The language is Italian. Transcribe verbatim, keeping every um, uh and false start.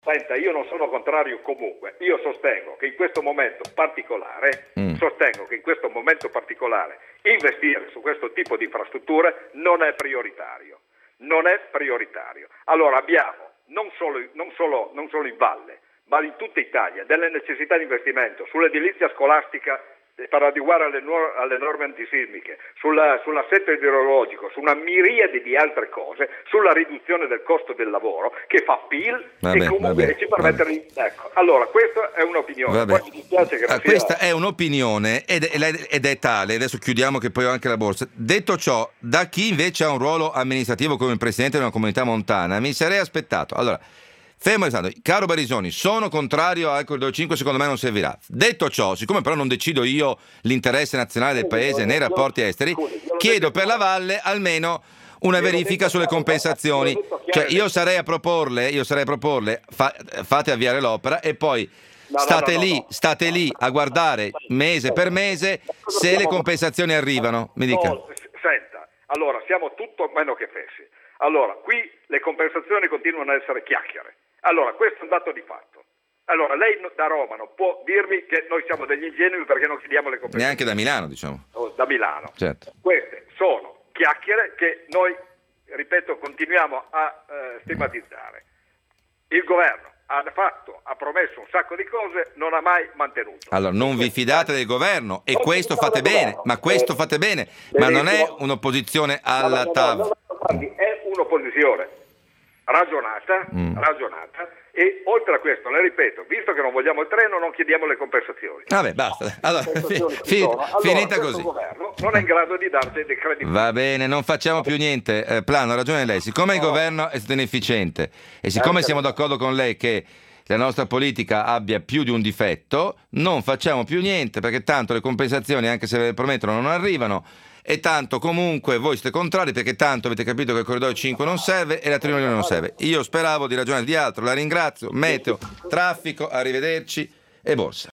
Senta, io non sono contrario comunque, io sostengo che in questo momento particolare, mm. sostengo che in questo momento particolare investire su questo tipo di infrastrutture non è prioritario, non è prioritario. Allora abbiamo non solo, non solo, non solo in valle, ma in tutta Italia delle necessità di investimento sull'edilizia scolastica per adeguare alle, nuove, alle norme antisismiche, sulla, sull'assetto idrogeologico, su una miriade di altre cose, sulla riduzione del costo del lavoro che fa P I L vabbè, e comunque vabbè, ci permette di... Ecco, allora questa è un'opinione. Poi mi dispiace che non ah, sia... Questa è un'opinione ed è, ed è tale, adesso chiudiamo che poi ho anche la borsa. Detto ciò, da chi invece ha un ruolo amministrativo come presidente di una comunità montana, mi sarei aspettato. Allora, fermo restando, caro Barisoni, sono contrario al corridoio cinque, secondo me non servirà. Detto ciò, siccome però non decido io l'interesse nazionale del paese nei rapporti esteri, chiedo per la Valle almeno una verifica sulle compensazioni. Cioè io sarei a proporle, io sarei a proporle, fa, fate avviare l'opera e poi state lì, state lì a guardare mese per mese se le compensazioni arrivano. Mi dica. No, senta, allora siamo tutto meno che fessi. Allora, qui le compensazioni continuano a essere chiacchiere. Allora, questo è un dato di fatto. Allora, lei da Roma non può dirmi che noi siamo degli ingenui perché non chiediamo le compensazioni. Neanche da Milano, diciamo. Oh, da Milano. Certo. Queste sono chiacchiere che noi, ripeto, continuiamo a eh, stigmatizzare. Il governo ha fatto, ha promesso un sacco di cose, non ha mai mantenuto. Allora, non vi fidate del governo e questo fate bene, ma questo fate bene, ma non è un'opposizione alla T A V. È un'opposizione ragionata, mm. ragionata e oltre a questo, le ripeto, visto che non vogliamo il treno non chiediamo le compensazioni. Vabbè, basta. Allora, fi- fi- allora finita così. Governo non è in grado di darci dei crediti. Va bene, non facciamo più niente. Eh, Plano, ha ragione lei. Siccome il governo è stato inefficiente e siccome siamo d'accordo con lei che la nostra politica abbia più di un difetto, non facciamo più niente perché tanto le compensazioni, anche se ve le promettono, non arrivano. E tanto comunque voi siete contrari perché tanto avete capito che il corridoio cinque non serve e la Trinomione non serve. Io speravo di ragionare di altro, la ringrazio. Meteo, traffico, arrivederci e borsa.